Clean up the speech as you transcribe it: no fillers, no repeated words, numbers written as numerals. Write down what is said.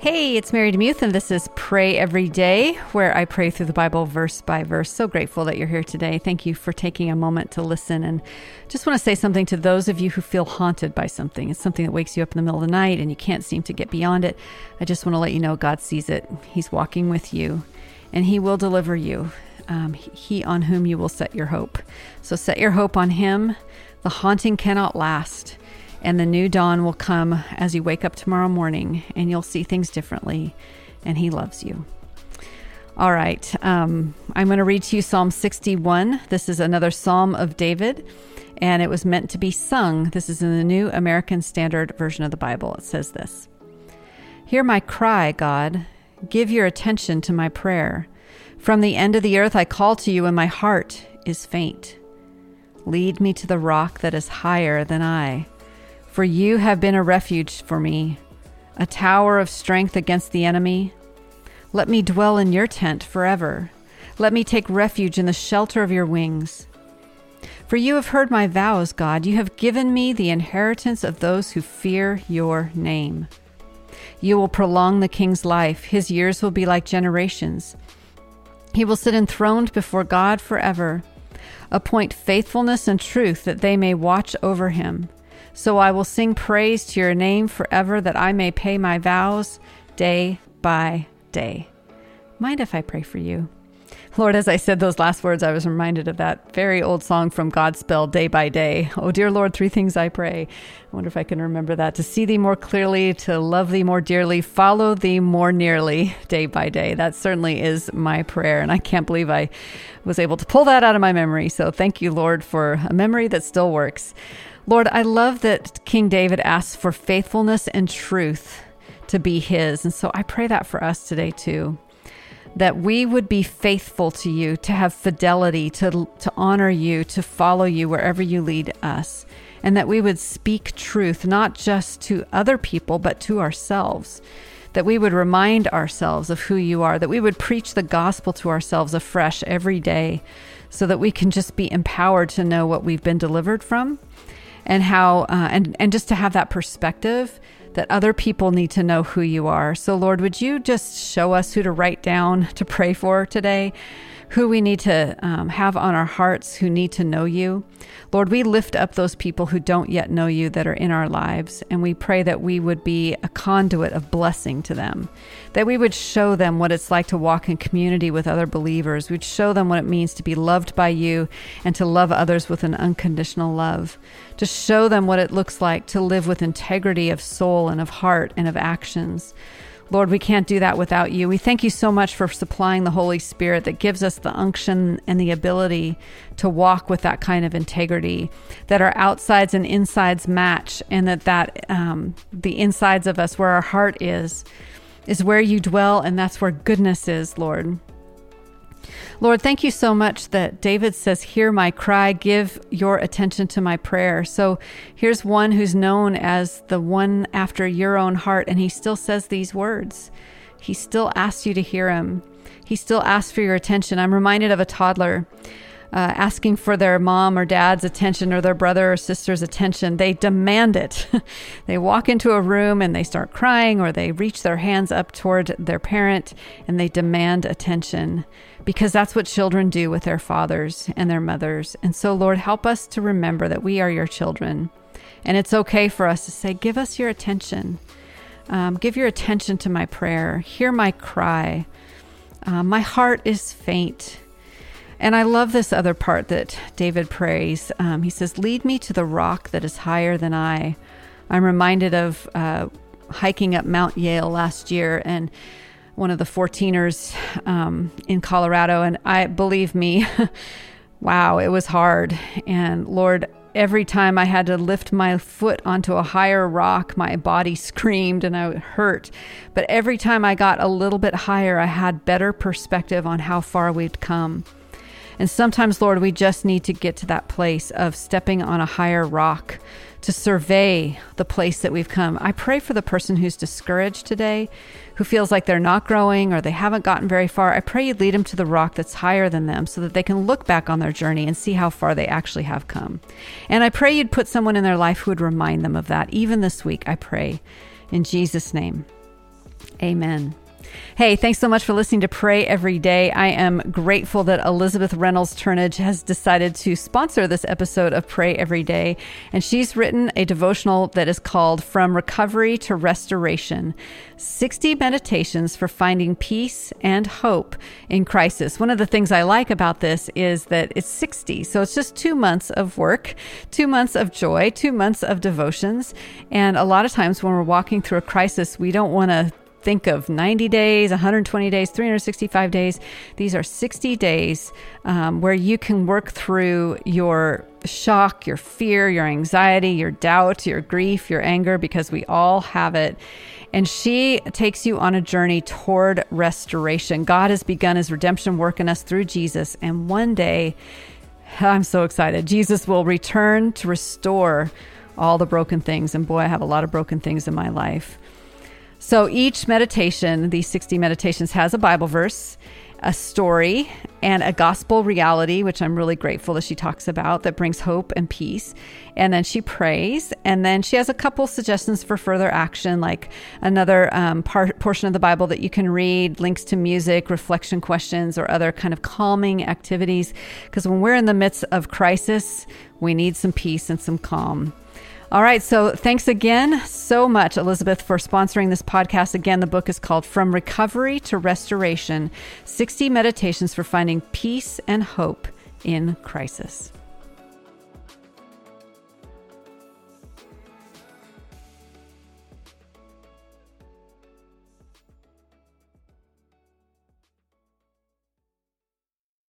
Hey, it's Mary DeMuth, and this is Pray Every Day, where I pray through the Bible verse by verse. So grateful that you're here today. Thank you for taking a moment to listen. And just want to say something to those of you who feel haunted by something. It's something that wakes you up in the middle of the night and you can't seem to get beyond it. I just want to let you know God sees it. He's walking with you, and He will deliver you. He on whom you will set your hope. So set your hope on Him. The haunting cannot last. And the new dawn will come as you wake up tomorrow morning, and you'll see things differently, and He loves you. All right, I'm going to read to you Psalm 61. This is another Psalm of David, and it was meant to be sung. This is in the New American Standard Version of the Bible. It says this: "Hear my cry, God. Give your attention to my prayer. From the end of the earth I call to you, and my heart is faint. Lead me to the rock that is higher than I. For you have been a refuge for me, a tower of strength against the enemy. Let me dwell in your tent forever. Let me take refuge in the shelter of your wings. For you have heard my vows, God. You have given me the inheritance of those who fear your name. You will prolong the king's life. His years will be like generations. He will sit enthroned before God forever. Appoint faithfulness and truth that they may watch over him. So I will sing praise to your name forever, that I may pay my vows day by day." Mind if I pray for you? Lord, as I said those last words, I was reminded of that very old song from Godspell, Day by Day. Oh, dear Lord, three things I pray. I wonder if I can remember that. To see thee more clearly, to love thee more dearly, follow thee more nearly, day by day. That certainly is my prayer, and I can't believe I was able to pull that out of my memory. So thank you, Lord, for a memory that still works. Lord, I love that King David asks for faithfulness and truth to be his. And so I pray that for us today too, that we would be faithful to you, to have fidelity, to honor you, to follow you wherever you lead us, and that we would speak truth, not just to other people, but to ourselves, that we would remind ourselves of who you are, that we would preach the gospel to ourselves afresh every day, so that we can just be empowered to know what we've been delivered from, and how, and just to have that perspective that other people need to know who you are. So Lord, would you just show us who to write down to pray for today, who we need to have on our hearts, who need to know you. Lord, we lift up those people who don't yet know you that are in our lives, and we pray that we would be a conduit of blessing to them, that we would show them what it's like to walk in community with other believers. We'd show them what it means to be loved by you and to love others with an unconditional love, to show them what it looks like to live with integrity of soul and of heart and of actions. Lord, we can't do that without you. We thank you so much for supplying the Holy Spirit that gives us the unction and the ability to walk with that kind of integrity, that our outsides and insides match, and that the insides of us, where our heart is where you dwell, and that's where goodness is, Lord. Lord, thank you so much that David says, "Hear my cry, give your attention to my prayer." So here's one who's known as the one after your own heart, and he still says these words. He still asks you to hear him. He still asks for your attention. I'm reminded of a toddler asking for their mom or dad's attention, or their brother or sister's attention. They demand it. They walk into a room and they start crying, or they reach their hands up toward their parent and they demand attention, because that's what children do with their fathers and their mothers. And so, Lord, help us to remember that we are your children, and it's okay for us to say, give us your attention. Give your attention to my prayer. Hear my cry. My heart is faint. And I love this other part that David prays. He says, lead me to the rock that is higher than I. I'm reminded of hiking up Mount Yale last year, and one of the 14ers in Colorado. And believe me, wow, it was hard. And Lord, every time I had to lift my foot onto a higher rock, my body screamed and I hurt. But every time I got a little bit higher, I had better perspective on how far we'd come. And sometimes, Lord, we just need to get to that place of stepping on a higher rock to survey the place that we've come. I pray for the person who's discouraged today, who feels like they're not growing or they haven't gotten very far. I pray you'd lead them to the rock that's higher than them, so that they can look back on their journey and see how far they actually have come. And I pray you'd put someone in their life who would remind them of that, even this week, I pray, in Jesus' name. Amen. Hey, thanks so much for listening to Pray Every Day. I am grateful that Elizabeth Reynolds Turnage has decided to sponsor this episode of Pray Every Day. And she's written a devotional that is called From Recovery to Restoration, 60 Meditations for Finding Peace and Hope in Crisis. One of the things I like about this is that it's 60. So it's just 2 months of work, 2 months of joy, 2 months of devotions. And a lot of times when we're walking through a crisis, we don't want to think of 90 days, 120 days, 365 days. These are 60 days where you can work through your shock, your fear, your anxiety, your doubt, your grief, your anger, because we all have it. And she takes you on a journey toward restoration. God has begun his redemption work in us through Jesus. And one day, I'm so excited, Jesus will return to restore all the broken things. And boy, I have a lot of broken things in my life. So each meditation, these 60 meditations, has a Bible verse, a story, and a gospel reality, which I'm really grateful that she talks about, that brings hope and peace. And then she prays, and then she has a couple suggestions for further action, like another portion of the Bible that you can read, links to music, reflection questions, or other kind of calming activities. Because when we're in the midst of crisis, we need some peace and some calm. All right, so thanks again so much, Elizabeth, for sponsoring this podcast. Again, the book is called From Recovery to Restoration, 60 Meditations for Finding Peace and Hope in Crisis.